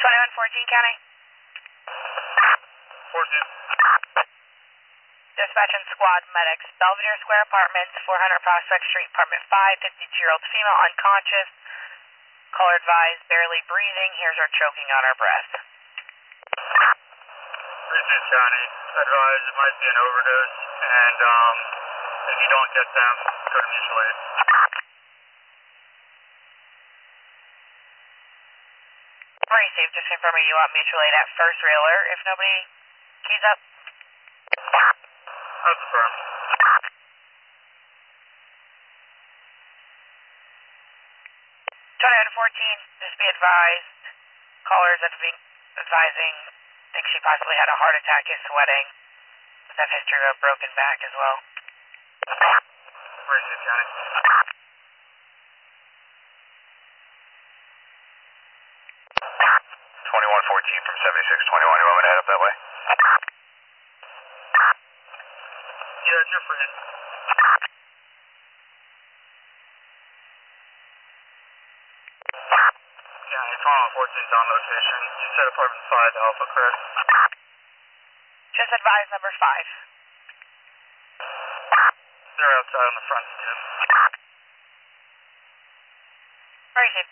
2114 County. 14. Dispatch and squad medics. Belvedere Square Apartments, 400 Prospect Street, Apartment 5, 52-year-old female, unconscious. Caller advised, barely breathing. Here's her choking on her breath. 36 County. Advised it might be an overdose, and if you don't get them, go to mutual aid. Pretty safe, just confirming you want mutual aid at first railer. If nobody keys up. That's affirmed. 2114, just be advised. Callers advising, think she possibly had a heart attack, is sweating. Does have history of a broken back as well. 36 County. 2114 from 7621. You want me to head up that way? Yeah, you're free. Yeah, 2114's on location. You said apartment 5, Alpha, correct? Just advise number 5. They're outside on the front, too. Very safe.